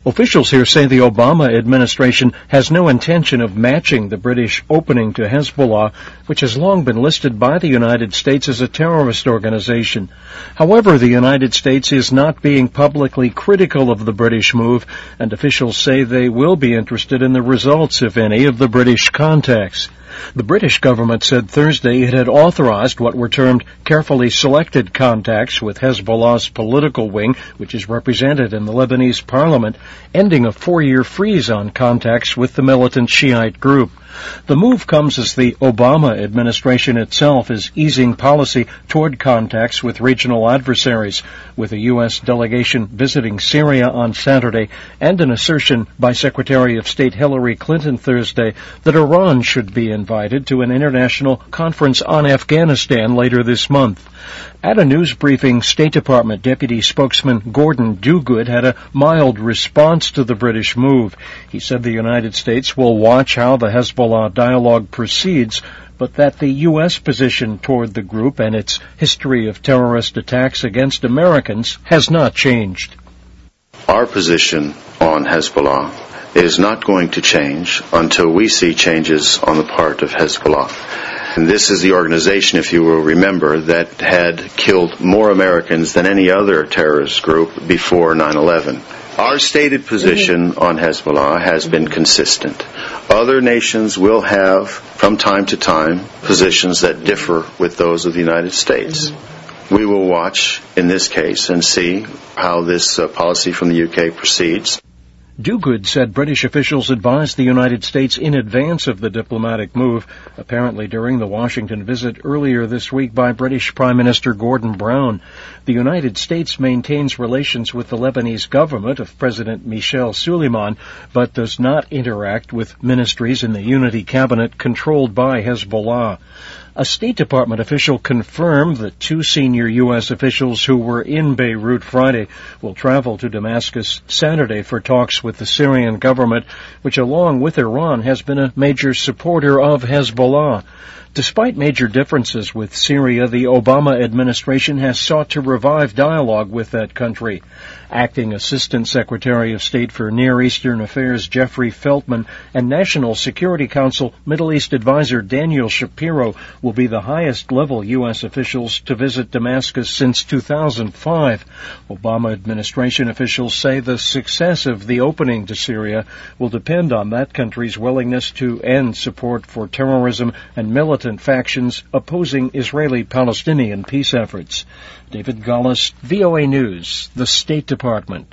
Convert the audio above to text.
Officials here say the Obama administration has no intention of matching the British opening to Hezbollah, which has long been listed by the United States as a terrorist organization. However, the United States is not being publicly critical of the British move, and officials say they will be interested in the results, if any, of the British contacts. The British government said Thursday it had authorized what were termed carefully selected contacts with Hezbollah's political wing, which is represented in the Lebanese parliament, ending a 4-year freeze on contacts with the militant Shiite group. The move comes as the Obama administration itself is easing policy toward contacts with regional adversaries, with a U.S. delegation visiting Syria on Saturday and an assertion by Secretary of State Hillary Clinton Thursday that Iran should be invited to an international conference on Afghanistan later this month. At a news briefing, State Department Deputy Spokesman Gordon Duguid had a mild response to the British move. He said the United States will watch how the Hezbollah dialogue proceeds, but that the U.S. position toward the group and its history of terrorist attacks against Americans has not changed. Our position on Hezbollah is not going to change until we see changes on the part of Hezbollah. And this is the organization, if you will remember, that had killed more Americans than any other terrorist group before 9/11. Our stated position on Hezbollah has been consistent. Other nations will have, from time to time, positions that differ with those of the United States. We will watch, in this case, and see how this policy from the UK proceeds. Duguid said British officials advised the United States in advance of the diplomatic move, apparently during the Washington visit earlier this week by British Prime Minister Gordon Brown. The United States maintains relations with the Lebanese government of President Michel Suleiman, but does not interact with ministries in the Unity Cabinet controlled by Hezbollah. A State Department official confirmed that 2 senior U.S. officials who were in Beirut Friday will travel to Damascus Saturday for talks with the Syrian government, which along with Iran has been a major supporter of Hezbollah. Despite major differences with Syria, the Obama administration has sought to revive dialogue with that country. Acting Assistant Secretary of State for Near Eastern Affairs Jeffrey Feltman and National Security Council Middle East Advisor Daniel Shapiro will be the highest-level U.S. officials to visit Damascus since 2005. Obama administration officials say the success of the opening to Syria will depend on that country's willingness to end support for terrorism and militant factions opposing Israeli-Palestinian peace efforts. David Gullis, VOA News, the State Department.